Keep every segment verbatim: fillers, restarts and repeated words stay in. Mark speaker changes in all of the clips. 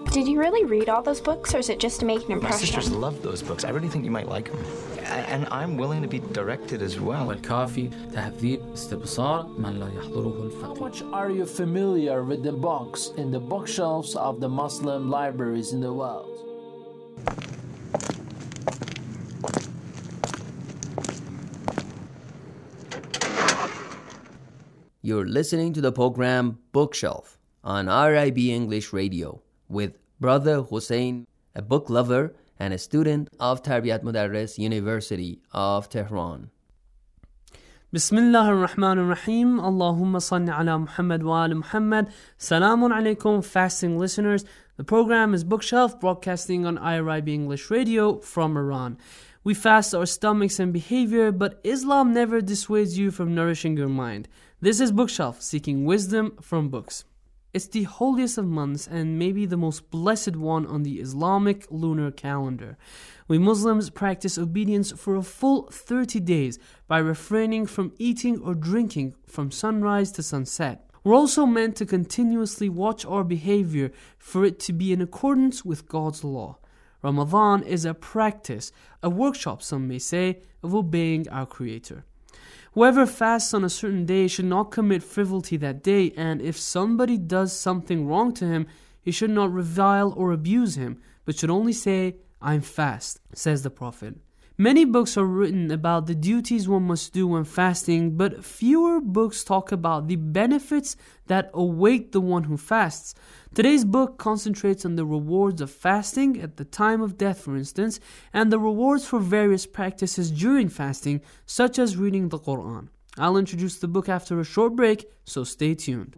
Speaker 1: Did you really read all those books, or is it just to make an impression?
Speaker 2: My sisters love those books. I really think you might like them. And I'm willing to be directed as well.
Speaker 3: والكافي تهذيب استبصار من لا يحضره الفقيه.
Speaker 4: How much are you familiar with the books in the bookshelves of the Muslim libraries in the world?
Speaker 5: You're listening to the program Bookshelf on R I B English Radio with Brother Hussein, a book lover and a student of Tarbiyat Mudarris University of Tehran.
Speaker 6: Bismillah ar-Rahman ar-Rahim. Allahumma salli ala Muhammad wa ala Muhammad. Salamun alaikum, fasting listeners. The program is Bookshelf, broadcasting on I R I B English Radio from Iran. We fast our stomachs and behavior, but Islam never dissuades you from nourishing your mind. This is Bookshelf, seeking wisdom from books. It's the holiest of months and maybe the most blessed one on the Islamic lunar calendar. We Muslims practice obedience for a full thirty days by refraining from eating or drinking from sunrise to sunset. We're also meant to continuously watch our behavior for it to be in accordance with God's law. Ramadan is a practice, a workshop, some may say, of obeying our Creator. Whoever fasts on a certain day should not commit frivolity that day, and if somebody does something wrong to him, he should not revile or abuse him, but should only say, "I'm fast," says the Prophet. Many books are written about the duties one must do when fasting, but fewer books talk about the benefits that await the one who fasts. Today's book concentrates on the rewards of fasting at the time of death, for instance, and the rewards for various practices during fasting, such as reading the Quran. I'll introduce the book after a short break, so stay tuned.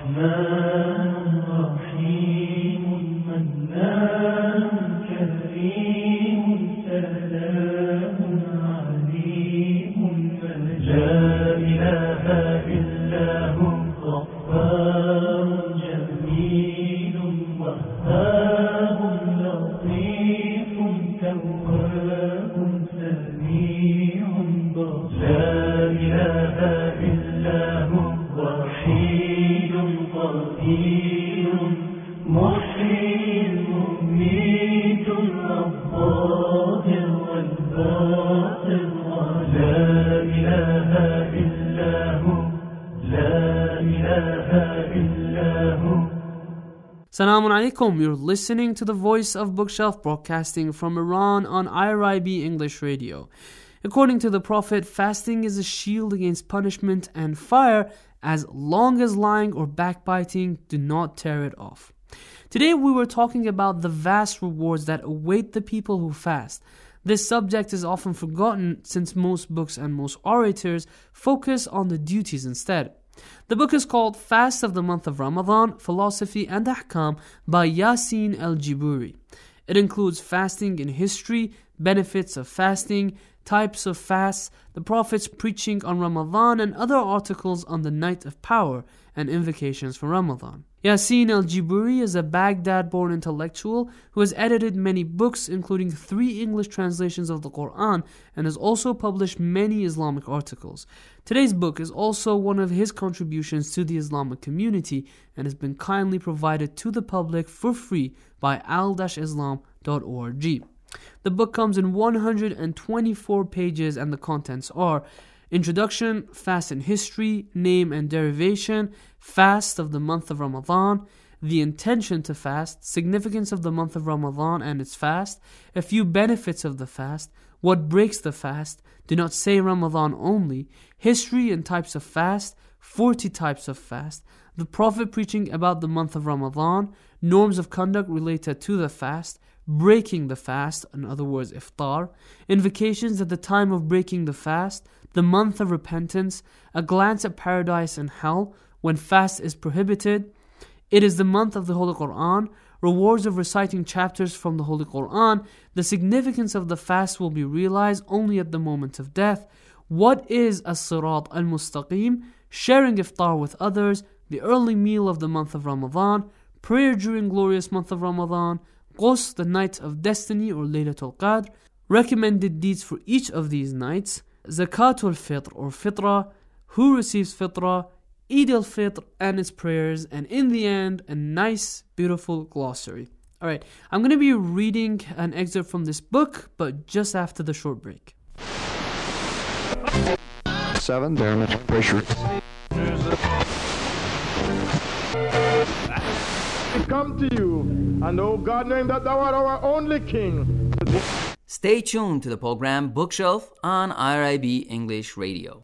Speaker 6: Assalamu alaikum, you're listening to the Voice of Bookshelf, broadcasting from Iran on I R I B English Radio. According to the Prophet, fasting is a shield against punishment and fire as long as lying or backbiting do not tear it off. Today we were talking about the vast rewards that await the people who fast. This subject is often forgotten since most books and most orators focus on the duties instead. The book is called Fast of the Month of Ramadan, Philosophy and Ahkam by Yasin al-Jiburi. It includes fasting in history, benefits of fasting, types of fasts, the Prophet's preaching on Ramadan, and other articles on the night of power and invocations for Ramadan. Yasin al-Jiburi is a Baghdad-born intellectual who has edited many books, including three English translations of the Quran, and has also published many Islamic articles. Today's book is also one of his contributions to the Islamic community and has been kindly provided to the public for free by al dash islam dot org. The book comes in one hundred twenty-four pages and the contents are Introduction, Fast in History, Name and Derivation, Fast of the Month of Ramadan, The Intention to Fast, Significance of the Month of Ramadan and its Fast, A Few Benefits of the Fast, What Breaks the Fast, Do Not Say Ramadan Only, History and Types of Fast, forty Types of Fast, The Prophet Preaching about the Month of Ramadan, Norms of Conduct Related to the Fast, Breaking the Fast, in other words, Iftar, Invocations at the Time of Breaking the Fast, The Month of Repentance, A Glance at Paradise and Hell, When Fast is Prohibited, It is the Month of the Holy Quran, Rewards of Reciting Chapters from the Holy Quran, The Significance of the Fast will be realized only at the moment of death, What is As-Sirat Al-Mustaqim, Sharing Iftar with others, The Early Meal of the Month of Ramadan, Prayer during Glorious Month of Ramadan, Qus, the Night of Destiny or Laylatul Qadr, Recommended Deeds for each of these nights, Zakatul Fitr or Fitra, Who receives Fitra, Eid al-Fitr and its prayers, and in the end, a nice, beautiful glossary. Alright, I'm going to be reading an excerpt from this book, but just after the short break.
Speaker 7: Seven, damage, pressure.
Speaker 8: We come to you, and oh God, knowing that thou art our only King.
Speaker 5: Stay tuned to the program Bookshelf on I R I B English Radio.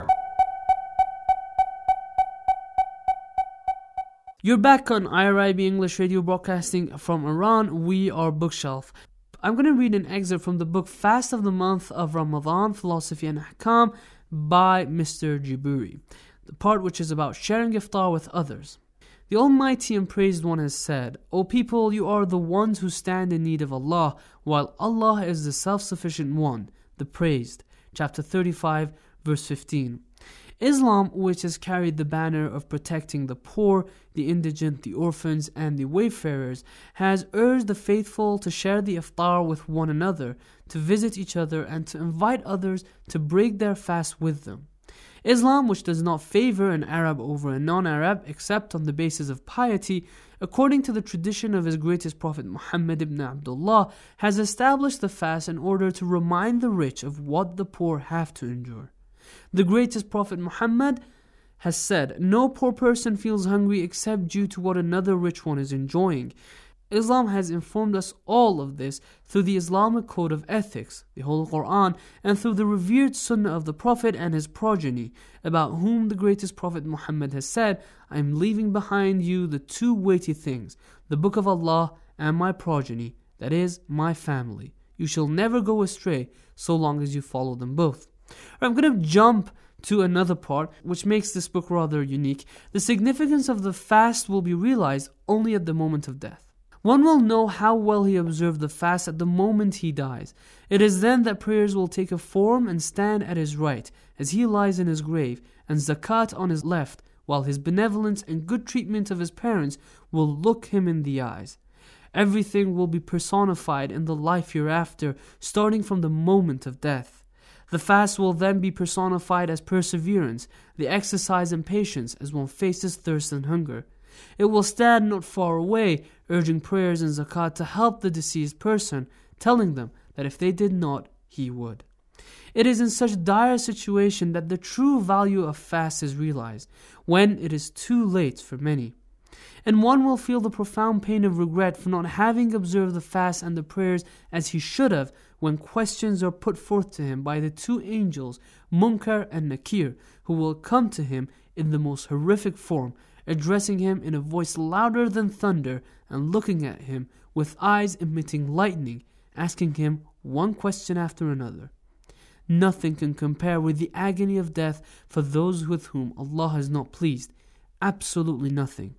Speaker 6: You're back on I R I B English Radio, broadcasting from Iran. We are Bookshelf. I'm going to read an excerpt from the book Fast of the Month of Ramadan, Philosophy and Ahkam by Mister Jiburi, the part which is about sharing iftar with others. The Almighty and Praised One has said, O people, you are the ones who stand in need of Allah, while Allah is the self-sufficient one, the Praised. Chapter thirty-five, verse fifteen. Islam, which has carried the banner of protecting the poor, the indigent, the orphans, and the wayfarers, has urged the faithful to share the iftar with one another, to visit each other, and to invite others to break their fast with them. Islam, which does not favor an Arab over a non-Arab except on the basis of piety, according to the tradition of his greatest prophet Muhammad ibn Abdullah, has established the fast in order to remind the rich of what the poor have to endure. The greatest prophet Muhammad has said, no poor person feels hungry except due to what another rich one is enjoying. Islam has informed us all of this through the Islamic code of ethics, the Holy Quran, and through the revered Sunnah of the Prophet and his progeny, about whom the greatest prophet Muhammad has said, I am leaving behind you the two weighty things, the Book of Allah and my progeny, that is, my family. You shall never go astray so long as you follow them both. I'm going to jump to another part which makes this book rather unique. The significance of the fast will be realized only at the moment of death. One will know how well he observed the fast at the moment he dies. It is then that prayers will take a form and stand at his right as he lies in his grave, and zakat on his left, while his benevolence and good treatment of his parents will look him in the eyes. Everything will be personified in the life hereafter, starting from the moment of death. The fast will then be personified as perseverance, the exercise and patience as one faces thirst and hunger. It will stand not far away, urging prayers and zakat to help the deceased person, telling them that if they did not, he would. It is in such dire situation that the true value of fast is realized, when it is too late for many. And one will feel the profound pain of regret for not having observed the fast and the prayers as he should have, when questions are put forth to him by the two angels, Munkar and Nakir, who will come to him in the most horrific form, addressing him in a voice louder than thunder and looking at him with eyes emitting lightning, asking him one question after another. Nothing can compare with the agony of death for those with whom Allah is not pleased. Absolutely nothing.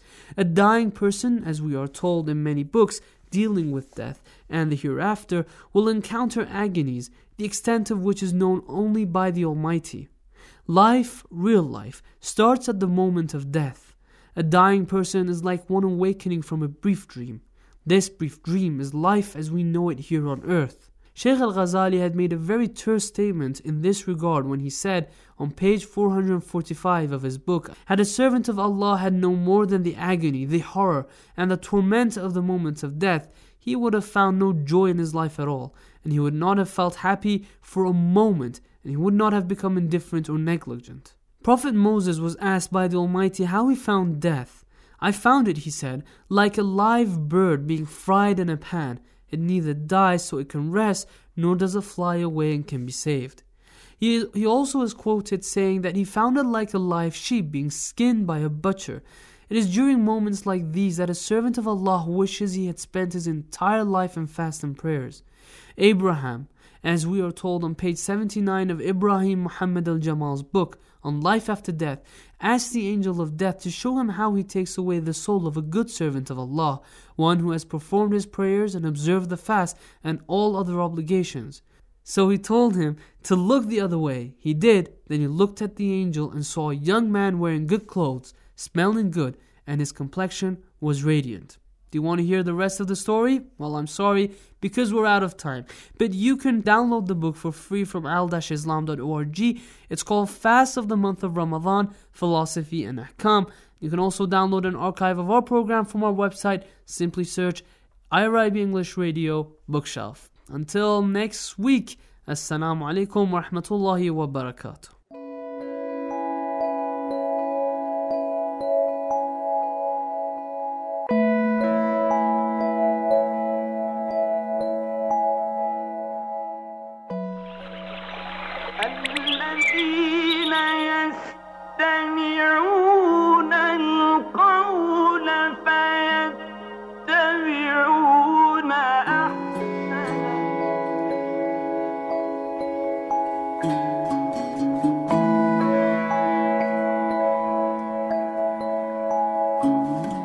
Speaker 6: A dying person, as we are told in many books dealing with death and the hereafter, will encounter agonies, the extent of which is known only by the Almighty. Life, real life, starts at the moment of death. A dying person is like one awakening from a brief dream. This brief dream is life as we know it here on earth. Shaykh al-Ghazali had made a very terse statement in this regard when he said on page four hundred forty-five of his book, had a servant of Allah had known more than the agony, the horror, and the torment of the moments of death, he would have found no joy in his life at all, and he would not have felt happy for a moment, and he would not have become indifferent or negligent. Prophet Moses was asked by the Almighty how he found death. I found it, he said, like a live bird being fried in a pan. It neither dies so it can rest, nor does it fly away and can be saved. He, he also is quoted saying that he found it like a live sheep being skinned by a butcher. It is during moments like these that a servant of Allah wishes he had spent his entire life in fast and prayers. Abraham, as we are told on page seventy-nine of Ibrahim Muhammad al-Jamal's book on life after death, asked the angel of death to show him how he takes away the soul of a good servant of Allah, one who has performed his prayers and observed the fast and all other obligations. So he told him to look the other way. He did. Then he looked at the angel and saw a young man wearing good clothes, smelling good, and his complexion was radiant. Do you want to hear the rest of the story? Well, I'm sorry, because we're out of time. But you can download the book for free from al dash islam dot org. It's called Fast of the Month of Ramadan, Philosophy and Ahkam. You can also download an archive of our program from our website. Simply search I R I B English Radio Bookshelf. Until next week, Assalamu alaikum wa rahmatullahi wa barakatuh.
Speaker 9: الذين يستمعون القول فيتبعون أحسنه